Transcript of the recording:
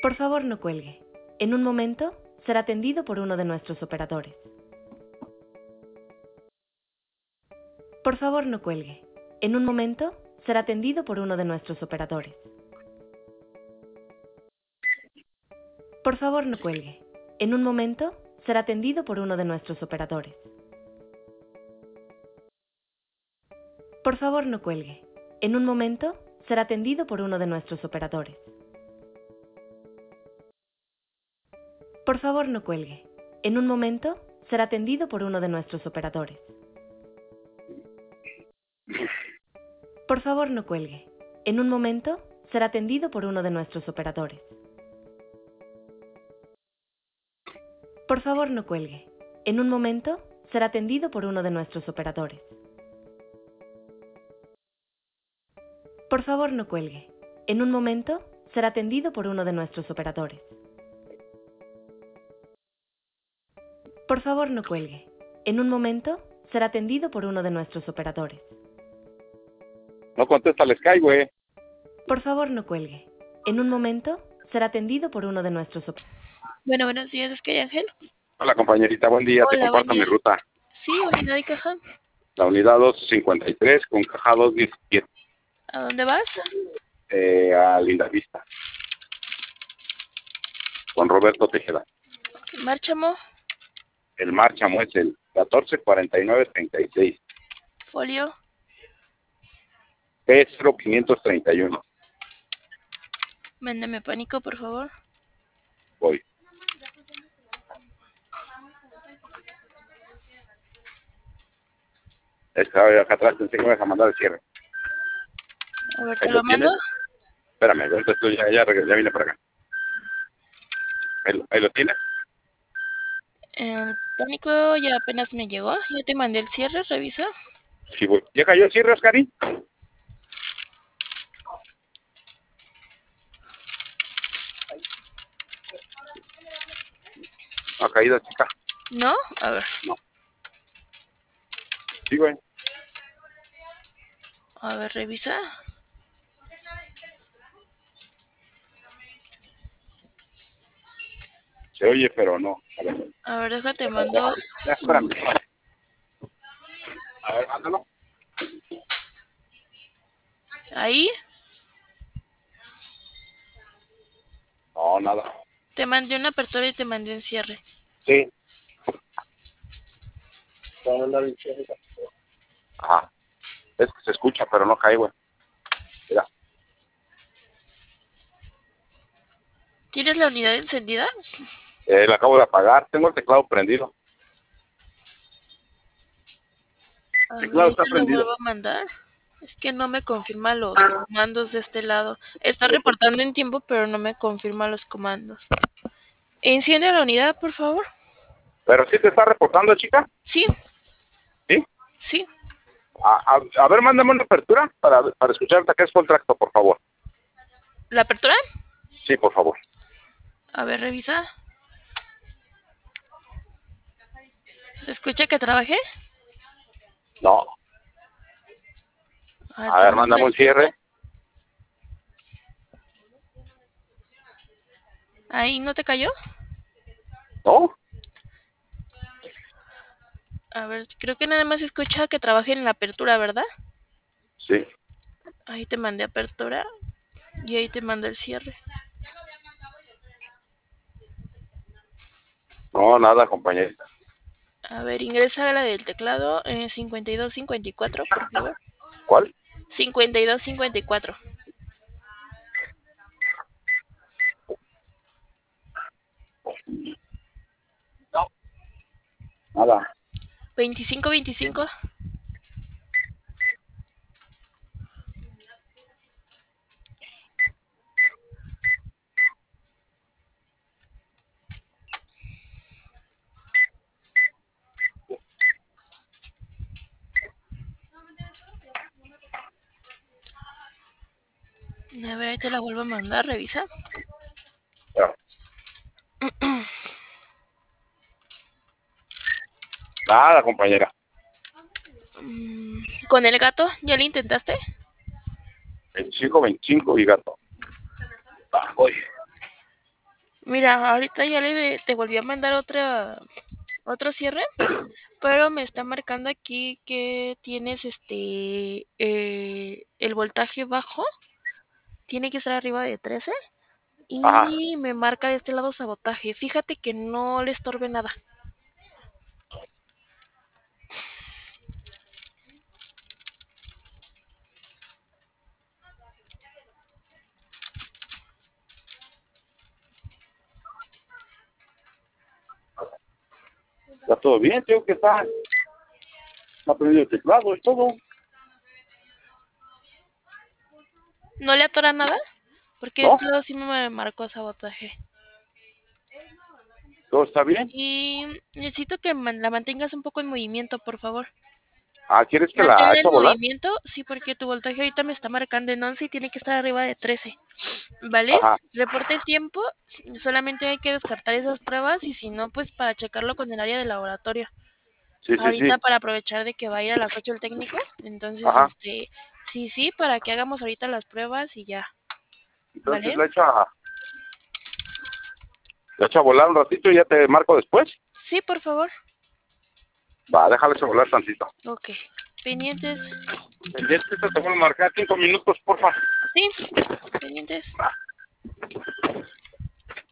Por favor, no cuelgue. En un momento, será atendido por uno de nuestros operadores. Por favor, no cuelgue. En un momento, será atendido por uno de nuestros operadores. Por favor, no cuelgue. En un momento, será atendido por uno de nuestros operadores. Por favor, no cuelgue. En un momento, será atendido por uno de nuestros operadores. Por favor, no cuelgue. En un momento, será atendido por uno de nuestros operadores. Por favor, no cuelgue. En un momento, será atendido por uno de nuestros operadores. Por favor, no cuelgue. En un momento, será atendido por uno de nuestros operadores. Por favor, no cuelgue. En un momento, será atendido por uno de nuestros operadores. Por favor, no cuelgue. En un momento, será atendido por uno de nuestros operadores. No contesta el Sky, güey. Por favor, no cuelgue. En un momento, será atendido por uno de nuestros operadores. Bueno, buenos días, es que Ángel. Hola, compañerita, buen día. Te Hola, comparto buen día. mi ruta. Sí, unidad y caja. La unidad 253 con caja 217 ¿A dónde vas? a Lindavista. Con Roberto Tejeda. Márchamo, El márchamo es el 144936. folio, P0531. mándame pánico, por favor. Voy. Acá atrás pensé que me vas a mandar el cierre. A ver, Ahí ¿te lo lo mando? tienes. Espérame, ahorita estoy ya vine para acá. Ahí lo tienes. El pánico ya apenas me llegó. Ya te mandé el cierre, revisa. Sí, voy. ¿Ya cayó el cierre, Oscarín? Ha caído, chica. ¿No? A ver, Sí, güey. revisa. Se oye, pero no. A ver. A ver, déjate, mando. Ya, espérame. A ver, mándalo. Ahí, No, nada. te mandé una apertura y te mandé un cierre. Sí. Ajá. Es que se escucha, pero no cae, güey. Mira. ¿Tienes la unidad encendida? La acabo de apagar. Tengo el teclado prendido. A El ver, teclado está te lo prendido. vuelvo a mandar. Es que no me confirma los comandos de este lado. Está reportando en tiempo, pero no me confirma los comandos. Enciende la unidad, por favor. ¿Pero sí te está reportando, chica? Sí, ¿Sí? sí. A ver, mándame una apertura para escucharte que es contrato, por favor. ¿La apertura? Sí, por favor. A ver, revisa. ¿Se escucha que trabajé? No. A ver, mándame un cierre. ¿Ahí no te cayó? ¿No? A ver, creo que nada más se escucha que trabajé en la apertura, ¿verdad? Sí. Ahí te mandé apertura y ahí te mandé el cierre. No, nada, compañerita. A ver, ingresa a la del teclado 5254, por favor. ¿Cuál? 5254. No. Nada. 2525. A ver, ahí te la vuelvo a mandar, revisa. No. Nada, compañera. ¿Con el gato? ¿Ya lo intentaste? 25, 25 y gato. Voy. Mira, ahorita ya te volví a mandar otro cierre, pero me está marcando aquí que tienes el voltaje bajo, tiene que estar arriba de 13 Ajá. y me marca de este lado sabotaje. Fíjate que no le estorbe nada. Está todo bien, creo que está prendido el teclado y todo. ¿No le atora nada? Porque ¿No? este lado sí me marcó sabotaje. ¿Todo está bien? Y necesito que la mantengas un poco en movimiento, por favor. Ah, ¿quieres que la Manténla eche en a volar? movimiento, sí, porque tu voltaje ahorita me está marcando en 11 y tiene que estar arriba de 13. ¿Vale? Ajá. Reporte el tiempo, solamente hay que descartar esas pruebas y si no, pues para checarlo con el área de laboratorio. Sí, sí, Ahorita sí. para aprovechar de que va a ir a las 8 el técnico, entonces, Ajá. sí, para que hagamos ahorita las pruebas y ya, Entonces ¿vale? la echa a volar un ratito y ya te marco después. Sí, por favor. Va, déjala echa a volar tantito. Ok. Pendientes. Pendiente, te voy a marcar 5 minutos, porfa. Sí, pendientes. Va.